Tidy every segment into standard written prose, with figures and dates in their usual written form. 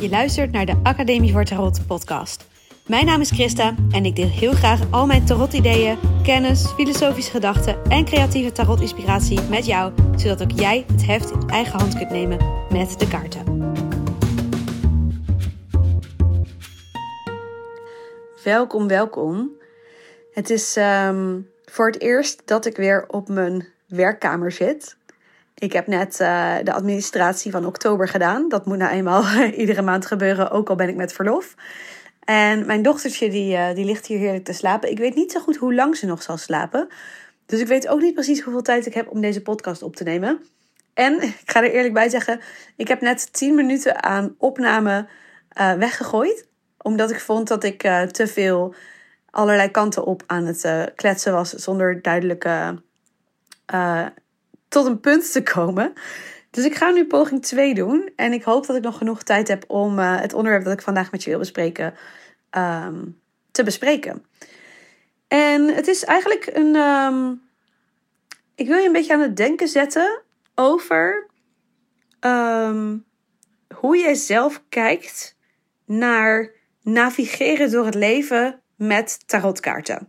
Je luistert naar de Academie voor Tarot podcast. Mijn naam is Christa en ik deel heel graag al mijn tarot-ideeën, kennis, filosofische gedachten en creatieve tarot-inspiratie met jou, zodat ook jij het heft in eigen hand kunt nemen met de kaarten. Welkom. Het is voor het eerst dat ik weer op mijn werkkamer zit. Ik heb net de administratie van oktober gedaan. Dat moet nou eenmaal iedere maand gebeuren, ook al ben ik met verlof. En mijn dochtertje die ligt hier heerlijk te slapen. Ik weet niet zo goed hoe lang ze nog zal slapen. Dus ik weet ook niet precies hoeveel tijd ik heb om deze podcast op te nemen. En ik ga er eerlijk bij zeggen, ik heb net 10 minuten aan opname weggegooid. Omdat ik vond dat ik te veel allerlei kanten op aan het kletsen was. Zonder duidelijk tot een punt te komen. Dus ik ga nu poging 2 doen. En ik hoop dat ik nog genoeg tijd heb om het onderwerp dat ik vandaag met je wil bespreken te bespreken. En het is eigenlijk ik wil je een beetje aan het denken zetten over hoe jij zelf kijkt naar navigeren door het leven met tarotkaarten.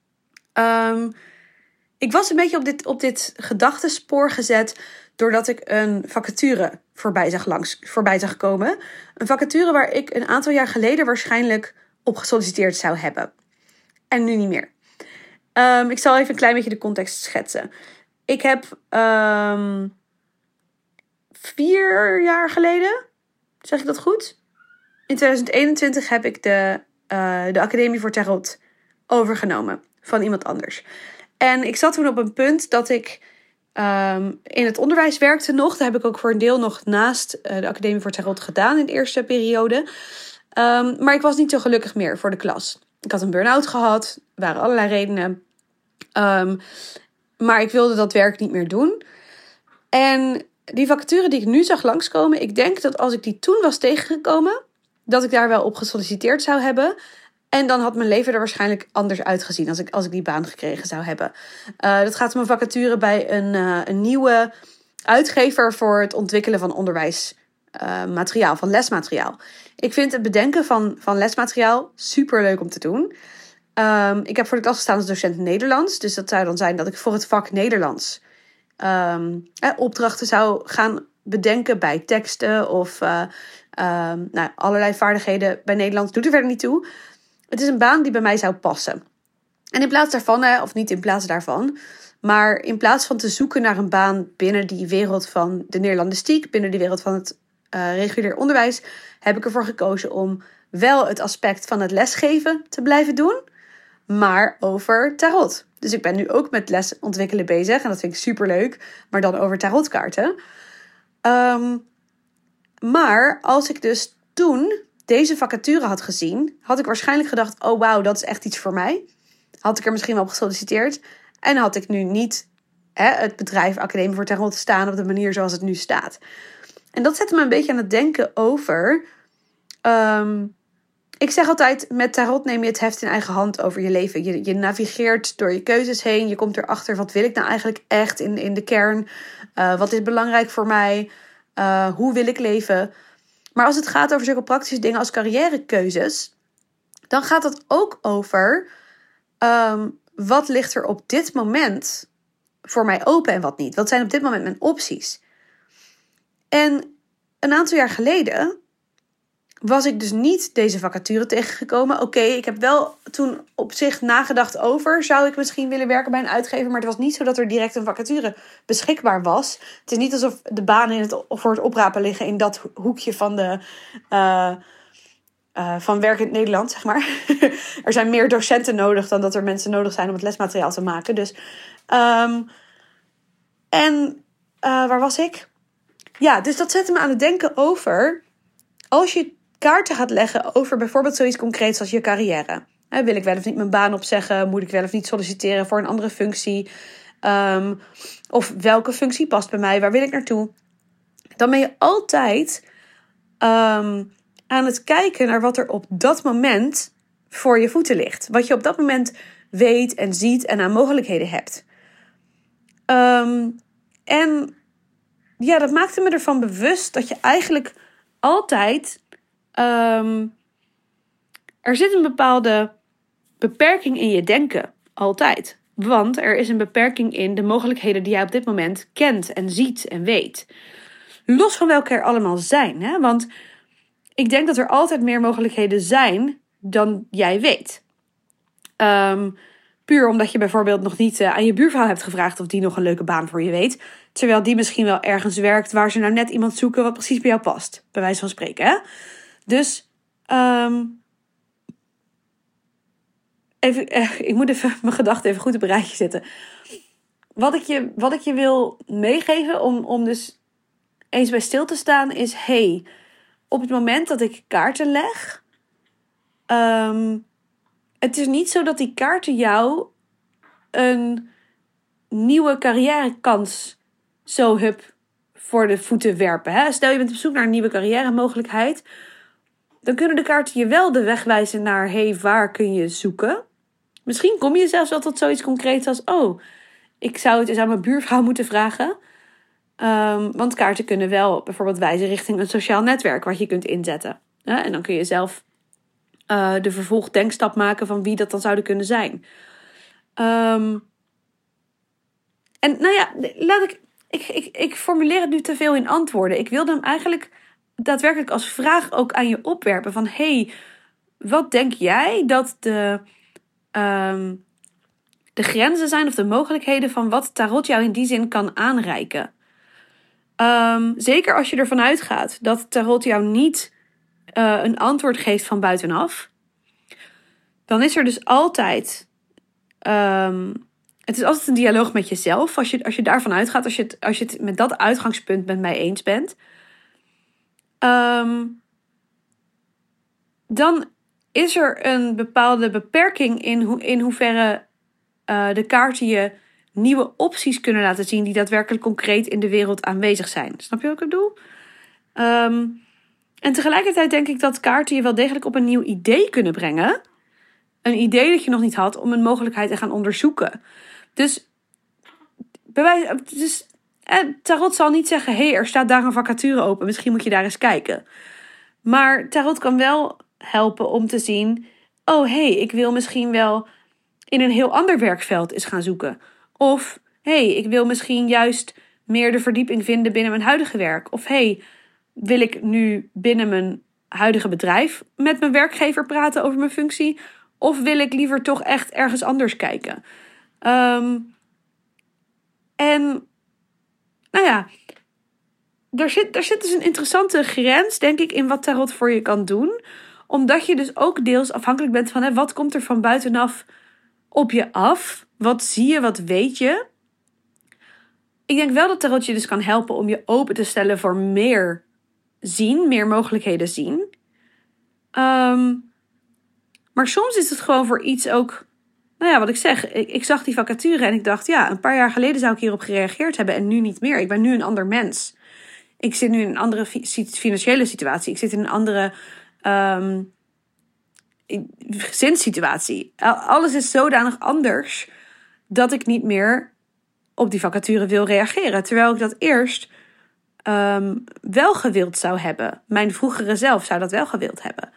Ik was een beetje op dit gedachtenspoor gezet doordat ik een vacature voorbij zag komen. Een vacature waar ik een aantal jaar geleden waarschijnlijk op gesolliciteerd zou hebben. En nu niet meer. Ik zal even een klein beetje de context schetsen. Ik heb 4 jaar geleden, zeg ik dat goed? In 2021 heb ik de Academie voor Tarot overgenomen van iemand anders. En ik zat toen op een punt dat ik in het onderwijs werkte nog. Dat heb ik ook voor een deel nog naast de Academie voor Tarot gedaan in de eerste periode. Maar ik was niet zo gelukkig meer voor de klas. Ik had een burn-out gehad. Er waren allerlei redenen. Maar ik wilde dat werk niet meer doen. En die vacature die ik nu zag langskomen, ik denk dat als ik die toen was tegengekomen, dat ik daar wel op gesolliciteerd zou hebben. En dan had mijn leven er waarschijnlijk anders uitgezien als ik die baan gekregen zou hebben. Dat gaat om een vacature bij een nieuwe uitgever voor het ontwikkelen van onderwijsmateriaal, van lesmateriaal. Ik vind het bedenken van lesmateriaal super leuk om te doen. Ik heb voor de klas gestaan als docent Nederlands. Dus dat zou dan zijn dat ik voor het vak Nederlands opdrachten zou gaan bedenken bij teksten of allerlei vaardigheden bij Nederlands. Doet er verder niet toe. Het is een baan die bij mij zou passen. En in plaats daarvan, of niet in plaats daarvan, maar in plaats van te zoeken naar een baan binnen die wereld van de Neerlandistiek, binnen die wereld van het regulier onderwijs, heb ik ervoor gekozen om wel het aspect van het lesgeven te blijven doen, maar over tarot. Dus ik ben nu ook met les ontwikkelen bezig en dat vind ik superleuk, maar dan over tarotkaarten. Maar als ik dus toen deze vacature had gezien, had ik waarschijnlijk gedacht, oh wauw, dat is echt iets voor mij. Had ik er misschien wel op gesolliciteerd. En had ik nu niet het bedrijf Academie voor Tarot staan op de manier zoals het nu staat. En dat zette me een beetje aan het denken over. Ik zeg altijd, met tarot neem je het heft in eigen hand over je leven. Je navigeert door je keuzes heen. Je komt erachter, wat wil ik nou eigenlijk echt in de kern? Wat is belangrijk voor mij? Hoe wil ik leven? Maar als het gaat over zulke praktische dingen als carrièrekeuzes, dan gaat het ook over wat ligt er op dit moment voor mij open en wat niet. Wat zijn op dit moment mijn opties? En een aantal jaar geleden was ik dus niet deze vacature tegengekomen. Oké, ik heb wel toen op zich nagedacht over, zou ik misschien willen werken bij een uitgever, maar het was niet zo dat er direct een vacature beschikbaar was. Het is niet alsof de banen voor het oprapen liggen in dat hoekje van van werk in het Nederland, zeg maar. Er zijn meer docenten nodig dan dat er mensen nodig zijn om het lesmateriaal te maken. Dus, waar was ik? Ja, dus dat zette me aan het denken over, als je kaarten gaat leggen over bijvoorbeeld zoiets concreets als je carrière. Wil ik wel of niet mijn baan opzeggen? Moet ik wel of niet solliciteren voor een andere functie? Of welke functie past bij mij? Waar wil ik naartoe? Dan ben je altijd aan het kijken naar wat er op dat moment voor je voeten ligt. Wat je op dat moment weet en ziet en aan mogelijkheden hebt. En ja, dat maakte me ervan bewust dat je eigenlijk altijd er zit een bepaalde beperking in je denken. Altijd. Want er is een beperking in de mogelijkheden die jij op dit moment kent en ziet en weet. Los van welke er allemaal zijn. Hè? Want ik denk dat er altijd meer mogelijkheden zijn dan jij weet. Puur omdat je bijvoorbeeld nog niet aan je buurvrouw hebt gevraagd of die nog een leuke baan voor je weet. Terwijl die misschien wel ergens werkt waar ze nou net iemand zoeken wat precies bij jou past. Bij wijze van spreken. Hè? Dus ik moet even mijn gedachten even goed op een rijtje zetten. Wat ik je wil meegeven om dus eens bij stil te staan is... op het moment dat ik kaarten leg... het is niet zo dat die kaarten jou een nieuwe carrièrekans zo voor de voeten werpen. Hè? Stel je bent op zoek naar een nieuwe carrièremogelijkheid... dan kunnen de kaarten je wel de weg wijzen naar... waar kun je zoeken? Misschien kom je zelfs wel tot zoiets concreets als... ik zou het eens aan mijn buurvrouw moeten vragen. Want kaarten kunnen wel bijvoorbeeld wijzen richting een sociaal netwerk... wat je kunt inzetten. En dan kun je zelf de vervolgdenkstap maken... van wie dat dan zouden kunnen zijn. En nou ja, ik formuleer het nu te veel in antwoorden. Ik wilde hem eigenlijk daadwerkelijk als vraag ook aan je opwerpen. Van wat denk jij dat de grenzen zijn of de mogelijkheden van wat tarot jou in die zin kan aanreiken? Zeker als je ervan uitgaat dat tarot jou niet een antwoord geeft van buitenaf. Dan is er dus altijd... het is altijd een dialoog met jezelf. Als je daarvan uitgaat, als je het met dat uitgangspunt met mij eens bent... dan is er een bepaalde beperking in hoeverre de kaarten je nieuwe opties kunnen laten zien... die daadwerkelijk concreet in de wereld aanwezig zijn. Snap je wat ik bedoel? En tegelijkertijd denk ik dat kaarten je wel degelijk op een nieuw idee kunnen brengen. Een idee dat je nog niet had om een mogelijkheid te gaan onderzoeken. Dus tarot zal niet zeggen... er staat daar een vacature open, misschien moet je daar eens kijken. Maar tarot kan wel helpen om te zien... ik wil misschien wel in een heel ander werkveld eens gaan zoeken. Of, ik wil misschien juist meer de verdieping vinden binnen mijn huidige werk. Of, wil ik nu binnen mijn huidige bedrijf met mijn werkgever praten over mijn functie? Of wil ik liever toch echt ergens anders kijken? En, nou ja, er zit dus een interessante grens, denk ik, in wat tarot voor je kan doen. Omdat je dus ook deels afhankelijk bent van... wat komt er van buitenaf op je af? Wat zie je, wat weet je? Ik denk wel dat tarot je dus kan helpen om je open te stellen voor meer zien, meer mogelijkheden zien. Maar soms is het gewoon voor iets ook... Nou ja, wat ik zeg, ik zag die vacature en ik dacht... een paar jaar geleden zou ik hierop gereageerd hebben en nu niet meer. Ik ben nu een ander mens. Ik zit nu in een andere financiële situatie. Ik zit in een andere gezinssituatie. Alles is zodanig anders dat ik niet meer op die vacature wil reageren. Terwijl ik dat eerst wel gewild zou hebben. Mijn vroegere zelf zou dat wel gewild hebben.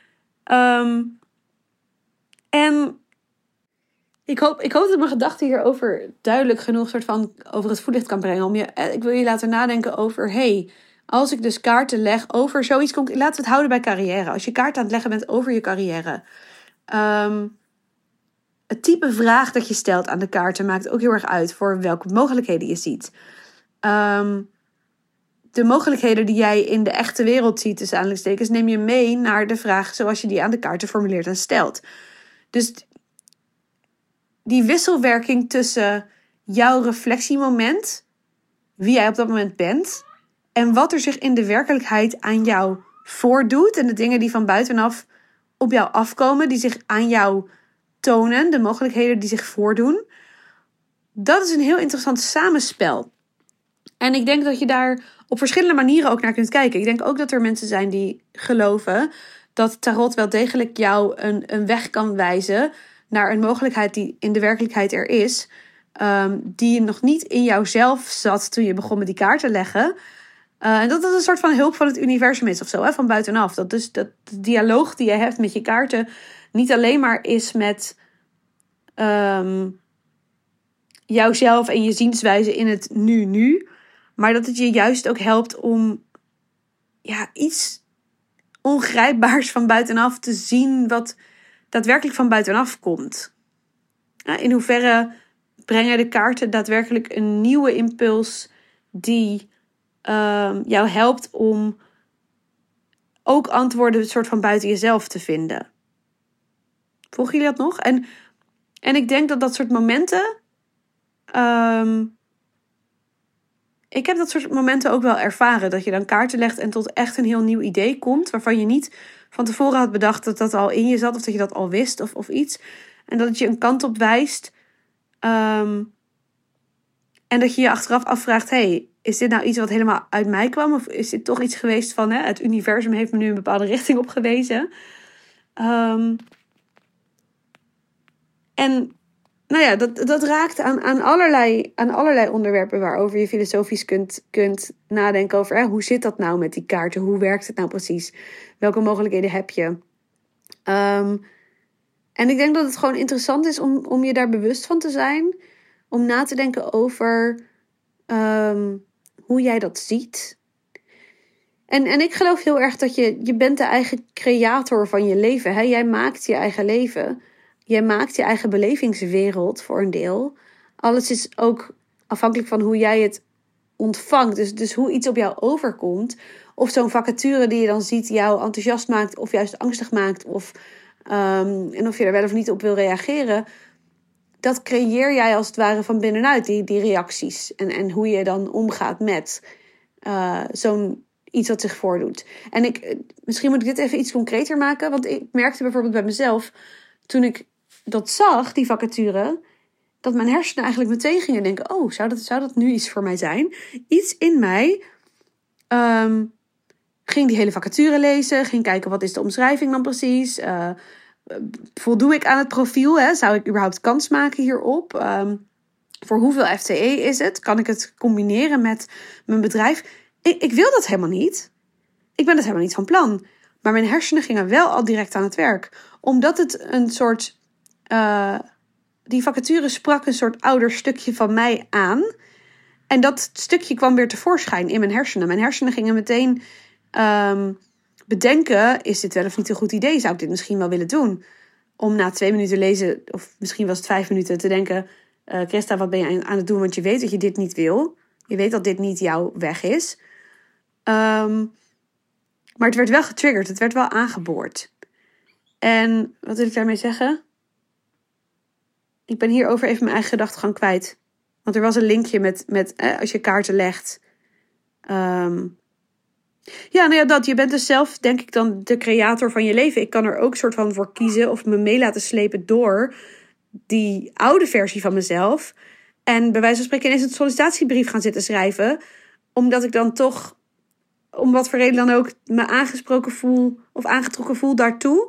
En ik hoop dat mijn gedachten hierover duidelijk genoeg soort van over het voetlicht kan brengen. Ik wil je laten nadenken over... als ik dus kaarten leg over zoiets... Laten we het houden bij carrière. Als je kaarten aan het leggen bent over je carrière... het type vraag dat je stelt aan de kaarten... maakt ook heel erg uit voor welke mogelijkheden je ziet. De mogelijkheden die jij in de echte wereld ziet... tussen aanhalingstekens, neem je mee naar de vraag... zoals je die aan de kaarten formuleert en stelt. Dus die wisselwerking tussen jouw reflectiemoment... wie jij op dat moment bent... en wat er zich in de werkelijkheid aan jou voordoet... en de dingen die van buitenaf op jou afkomen... die zich aan jou tonen, de mogelijkheden die zich voordoen... dat is een heel interessant samenspel. En ik denk dat je daar op verschillende manieren ook naar kunt kijken. Ik denk ook dat er mensen zijn die geloven... dat tarot wel degelijk jou een weg kan wijzen... naar een mogelijkheid die in de werkelijkheid er is... die nog niet in jouzelf zat toen je begon met die kaart te leggen... En dat het een soort van hulp van het universum is of zo, hè, van buitenaf. Dat dus dat de dialoog die je hebt met je kaarten niet alleen maar is met jouzelf en je zienswijze in het nu. Maar dat het je juist ook helpt om iets ongrijpbaars van buitenaf te zien wat daadwerkelijk van buitenaf komt. In hoeverre brengen de kaarten daadwerkelijk een nieuwe impuls die jou helpt om ook antwoorden soort van buiten jezelf te vinden. Volgen jullie dat nog? En ik denk dat soort momenten... ik heb dat soort momenten ook wel ervaren. Dat je dan kaarten legt en tot echt een heel nieuw idee komt. Waarvan je niet van tevoren had bedacht dat dat al in je zat. Of dat je dat al wist of iets. En dat het je een kant op wijst. En dat je je achteraf afvraagt. Hey, is dit nou iets wat helemaal uit mij kwam? Of is dit toch iets geweest van... het universum heeft me nu een bepaalde richting op gewezen. En... Nou ja, dat raakt aan allerlei onderwerpen waarover je filosofisch kunt nadenken over hoe zit dat nou met die kaarten? Hoe werkt het nou precies? Welke mogelijkheden heb je? En ik denk dat het gewoon interessant is om je daar bewust van te zijn. Om na te denken over hoe jij dat ziet. En ik geloof heel erg dat je bent de eigen creator van je leven. Hè? Jij maakt je eigen leven. Jij maakt je eigen belevingswereld voor een deel. Alles is ook afhankelijk van hoe jij het ontvangt. Dus hoe iets op jou overkomt. Of zo'n vacature die je dan ziet jou enthousiast maakt of juist angstig maakt. En of je er wel of niet op wil reageren. Dat creëer jij als het ware van binnenuit, die reacties. En hoe je dan omgaat met zo'n iets wat zich voordoet. En misschien moet ik dit even iets concreter maken. Want ik merkte bijvoorbeeld bij mezelf... Toen ik dat zag, die vacature, dat mijn hersenen eigenlijk meteen gingen denken... Oh, zou dat nu iets voor mij zijn? Iets in mij ging die hele vacature lezen. Ging kijken, wat is de omschrijving dan precies? Voldoe ik aan het profiel? Hè? Zou ik überhaupt kans maken hierop? Voor hoeveel FTE is het? Kan ik het combineren met mijn bedrijf? Ik wil dat helemaal niet. Ik ben dat helemaal niet van plan. Maar mijn hersenen gingen wel al direct aan het werk. Omdat het een soort... die vacature sprak een soort ouder stukje van mij aan. En dat stukje kwam weer tevoorschijn in mijn hersenen. Mijn hersenen gingen meteen bedenken... Is dit wel of niet een goed idee? Zou ik dit misschien wel willen doen? Om na 2 minuten lezen, of misschien was het 5 minuten, te denken... Christa, wat ben je aan het doen? Want je weet dat je dit niet wil. Je weet dat dit niet jouw weg is. Maar het werd wel getriggerd. Het werd wel aangeboord. En wat wil ik daarmee zeggen? Ik ben hierover even mijn eigen gedachtegang kwijt. Want er was een linkje met als je kaarten legt. Dat. Je bent dus zelf, denk ik, dan de creator van je leven. Ik kan er ook soort van voor kiezen of me mee laten slepen door die oude versie van mezelf. En bij wijze van spreken ineens een sollicitatiebrief gaan zitten schrijven. Omdat ik dan toch, om wat voor reden dan ook, me aangesproken voel of aangetrokken voel daartoe.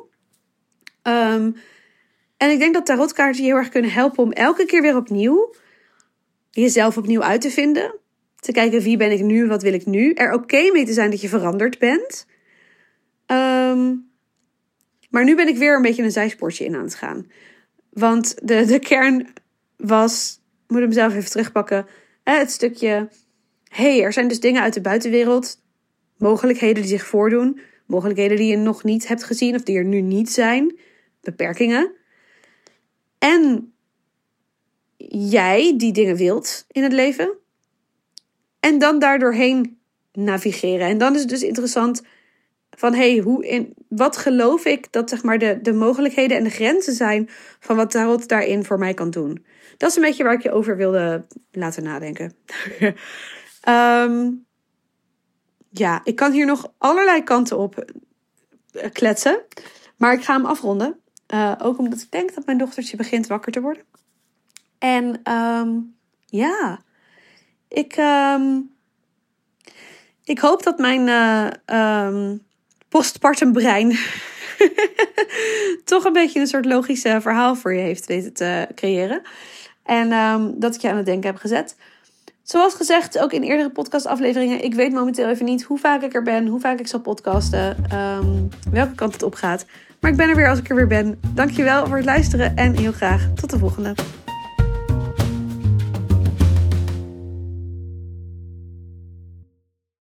En ik denk dat tarotkaarten je heel erg kunnen helpen om elke keer weer opnieuw jezelf opnieuw uit te vinden. Te kijken, wie ben ik nu, wat wil ik nu? Er oké mee te zijn dat je veranderd bent. Maar nu ben ik weer een beetje een zijspoortje in aan het gaan. Want de kern was, moet ik mezelf even terugpakken, het stukje, er zijn dus dingen uit de buitenwereld, mogelijkheden die zich voordoen, mogelijkheden die je nog niet hebt gezien of die er nu niet zijn, beperkingen. En jij die dingen wilt in het leven. En dan daardoorheen navigeren. En dan is het dus interessant van wat geloof ik dat zeg maar de mogelijkheden en de grenzen zijn van wat tarot daarin voor mij kan doen. Dat is een beetje waar ik je over wilde laten nadenken. Ik kan hier nog allerlei kanten op kletsen. Maar ik ga hem afronden. Ook omdat ik denk dat mijn dochtertje begint wakker te worden. En ik hoop dat mijn postpartum brein toch een beetje een soort logisch verhaal voor je heeft weten te creëren. En dat ik je aan het denken heb gezet. Zoals gezegd, ook in eerdere podcastafleveringen. Ik weet momenteel even niet hoe vaak ik er ben. Hoe vaak ik zal podcasten. Welke kant het op gaat. Maar ik ben er weer als ik er weer ben. Dankjewel voor het luisteren. En heel graag tot de volgende.